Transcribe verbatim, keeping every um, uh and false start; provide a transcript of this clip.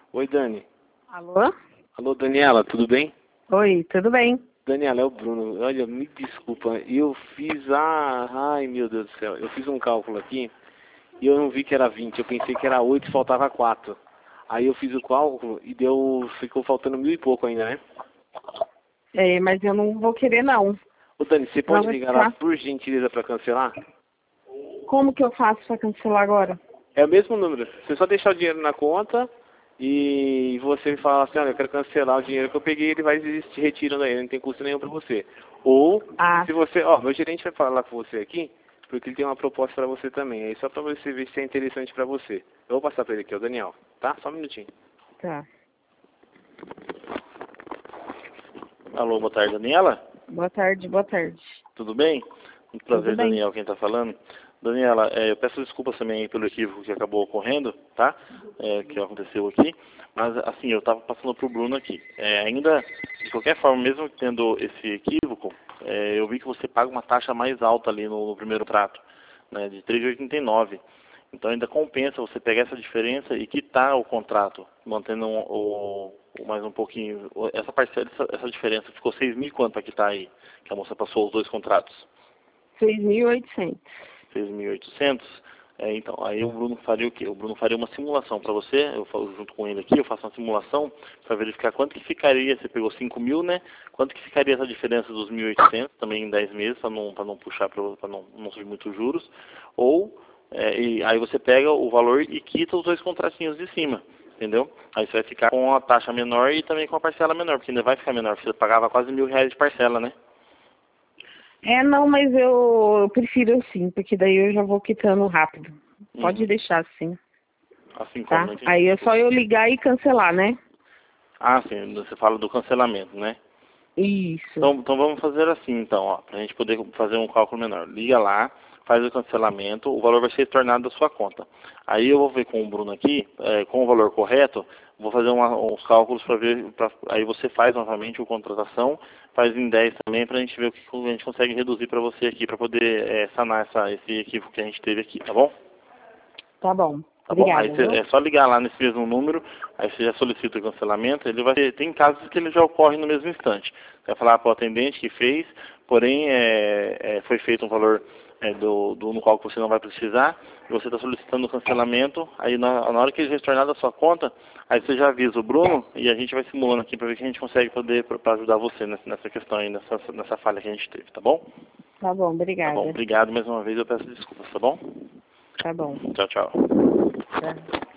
Oi, Dani. Alô? Alô, Daniela, tudo bem? Oi, tudo bem? Daniela, é o Bruno. Olha, me desculpa. Eu fiz a... Ai, meu Deus do céu. Eu fiz um cálculo aqui e eu não vi que era vinte. Eu pensei que era oito e faltava quatro. Aí eu fiz o cálculo e deu... Ficou faltando mil e pouco ainda, né? É, mas eu não vou querer não. Ô, Dani, você pode Não, ligar lá tá. por gentileza para cancelar? Como que eu faço para cancelar agora? É o mesmo número. Você só deixar o dinheiro na conta e você fala assim, olha, eu quero cancelar o dinheiro que eu peguei, ele vai te retirando aí, não tem custo nenhum para você. Ou, Ah, se você, ó, meu gerente vai falar com você aqui, porque ele tem uma proposta para você também, aí só para você ver se é interessante para você. Eu vou passar para ele aqui, é o Daniel, tá? Só um minutinho. tá. Alô, boa tarde, Daniela? Boa tarde, boa tarde. Tudo bem? Muito Tudo prazer, bem? Daniel, quem está falando. Daniela, é, eu peço desculpas também aí pelo equívoco que acabou ocorrendo, tá? É, que aconteceu aqui. Mas, assim, eu estava passando para o Bruno aqui. É, ainda, de qualquer forma, mesmo tendo esse equívoco, é, eu vi que você paga uma taxa mais alta ali no, no primeiro trato, né, de três reais e oitenta e nove centavos. Então ainda compensa você pegar essa diferença e quitar o contrato, mantendo um, o, o mais um pouquinho. Essa parcela, essa, essa diferença ficou seis mil e quanto para quitar aí? Que a moça passou os dois contratos. seis mil e oitocentos. seis mil e oitocentos. É, então, aí o Bruno faria o quê? O Bruno faria uma simulação para você, eu falo junto com ele aqui, eu faço uma simulação para verificar quanto que ficaria, você pegou cinco mil, né? Quanto que ficaria essa diferença dos mil e oitocentos, também em dez meses, para não, para não puxar, para não, não subir muitos juros. Ou, é, e aí você pega o valor e quita os dois contratinhos de cima, entendeu? Aí você vai ficar com a taxa menor e também com a parcela menor, porque ainda vai ficar menor, porque você pagava quase mil reais de parcela, né? É, não, mas eu, eu prefiro assim, porque daí eu já vou quitando rápido. Pode Uhum. deixar assim, Assim como, tá? não entendi, Aí é desculpa. só eu ligar e cancelar, né? Ah, sim, você fala do cancelamento, né? Isso. Então, então vamos fazer assim, então, ó, para a gente poder fazer um cálculo menor. Liga lá, faz o cancelamento, o valor vai ser retornado da sua conta. Aí eu vou ver com o Bruno aqui, é, com o valor correto, vou fazer uma, uns cálculos para ver, pra, aí você faz novamente a contratação, faz em dez também, para a gente ver o que a gente consegue reduzir para você aqui, para poder é, sanar essa, esse equívoco que a gente teve aqui, tá bom? Tá bom. Tá bom? Aí Obrigada, cê, viu? é só ligar lá nesse mesmo número, aí você já solicita o cancelamento, ele vai ter, tem casos que ele já ocorre no mesmo instante. Você vai falar para o atendente que fez, porém é, é, foi feito um valor é, do, do no qual você não vai precisar, e você está solicitando o cancelamento, aí na, na hora que ele retornar da sua conta, aí você já avisa o Bruno e a gente vai simulando aqui para ver o que a gente consegue poder para ajudar você nessa, nessa questão aí, nessa, nessa falha que a gente teve, tá bom? Tá bom, Tá bom, obrigada. obrigado mais uma vez, eu peço desculpas, tá bom? Tá bom. Tchau, tchau. Tá.